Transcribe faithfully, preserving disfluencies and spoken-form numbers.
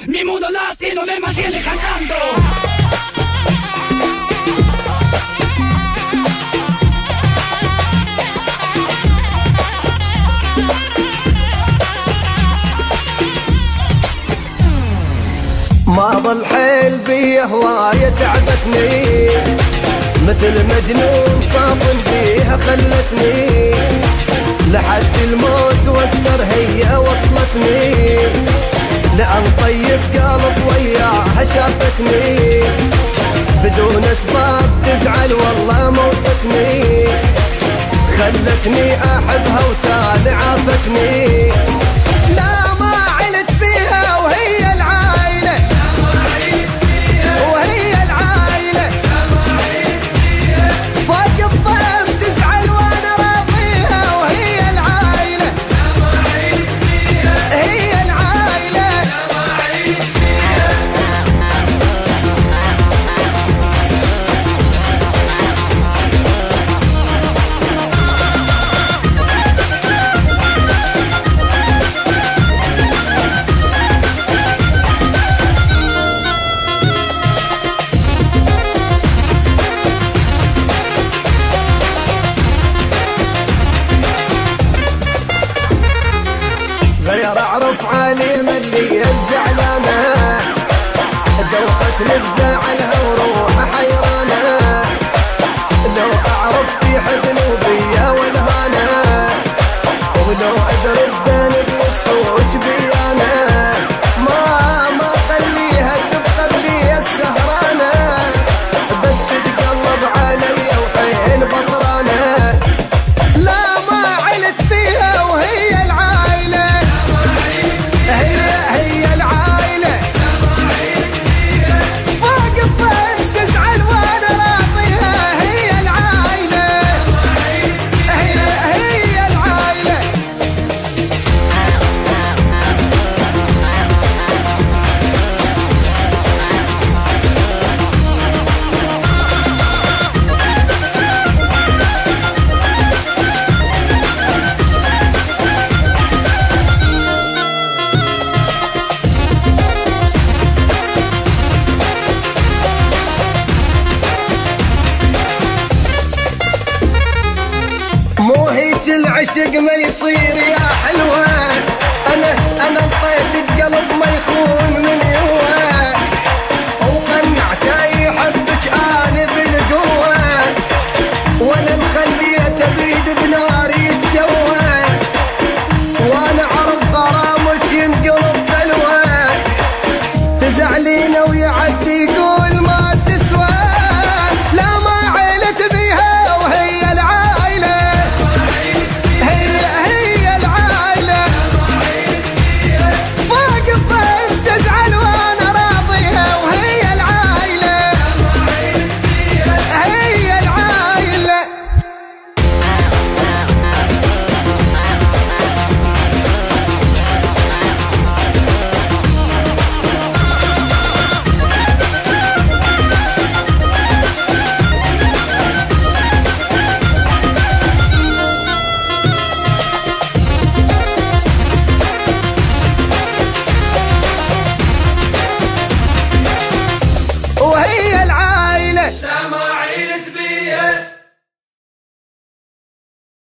Mi mundo latino me mantiene cantando. ما ظل حيل بيه هواية تعبتني، مثل مجنون صابن بيها خلتني، لحد الموت واكثر هي وصلتني، لأن طيب قلب وياها شافتني، بدون اسباب تزعل والله موتتني، خلتني احبها وتالي عافتني. لا ما علت فيها وهي العايلة، وهي العايلة فوق الضيف تزعل وانا راضيها، وهي العايلة هي العايلة. غير اعرف عليم اللي الزعلانه، ذوقتني بزعلها وروحها حيرانه، لو اعرف في حزن وبيا والهانه، ولو ادري الذنب والصوت بيانه، ما ما خليها تبقى لي السهرانه، بس تتقلب علي وحيل بطرانه. لا ما علت فيها وهي العايله، هي هي العايلة فوق الضيف تزعل وانا راضيها، هي العايلة هي هي العايلة. موهية العشق ما يصير يا حلوة،